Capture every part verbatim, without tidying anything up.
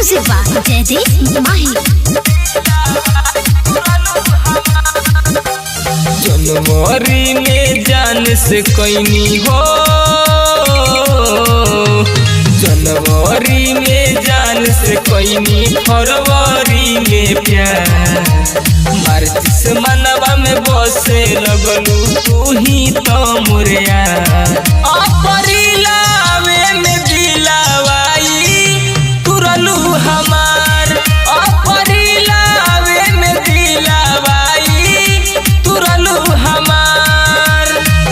Music by Jaydeep माही। जनवरी में जान से कैनी हो, जनवरी में जान से कैनी, फरवरी में प्यार, मार्च से मनवा में बसे लगलू तू ही तो मुरिया। अपरिलावे में दिलावाई तुरलू हमार, अपरिलावे में दिलावाई तुरलू हमार।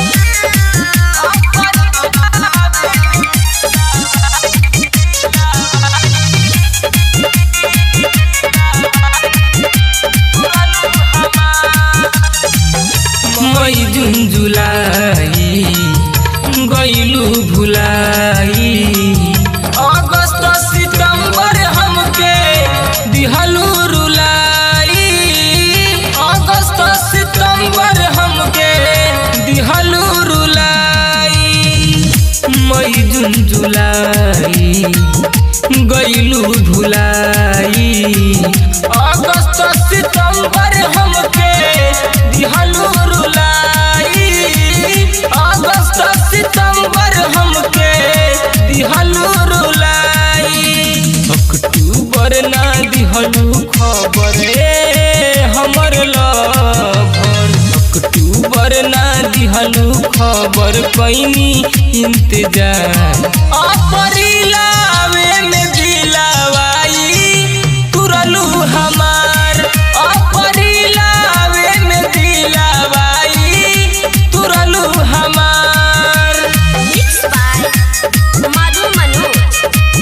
मई जून जुलाई गईलू भुलाई, अगस्त सितंबर हमके दिहलू रुलाई, अगस्त सितंबर हमके दिहलू रुलाई। मई जून जुलाई गईलू भुलाई, अगस्त सितंबर हमके दिहलू रुलाई, अगस्त सितंबर हमके दिहलू रुलाई। अक्टूबर ना दिहलू खबर हमर लभर, अक्टूबर ना दिहलू खबर कैनी इंतजार। अपरिलावे में दिलावाई तुरलू हमार, अपरिलावे में दिलावाई तुरलू हमार। Mix by Madhu Manoj.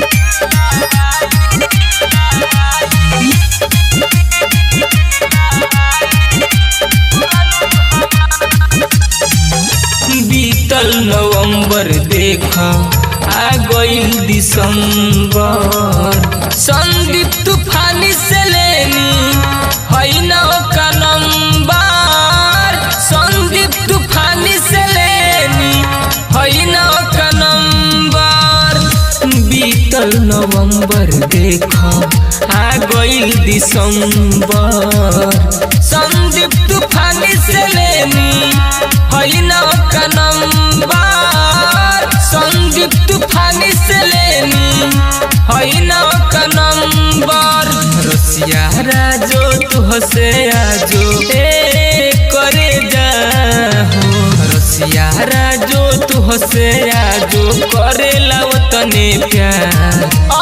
बीतल नवंबर देखा आ गईल दिसंबर, संदीप तूफानी से लेनी है नौ का नंबर, संदीप तूफानी से लेनी है नौ का नंबर। बीतल नवंबर देखा आ गईल दिसंबर, संदीप तूफानी से लेनी है नौ का नंबर, संदीप तूफानी से लेनी है नौ का नंबर। रसिया राजो तुहसे आजो ए करे जा हो, रसिया राजो तुहसे आजो करे लावतने प्यार।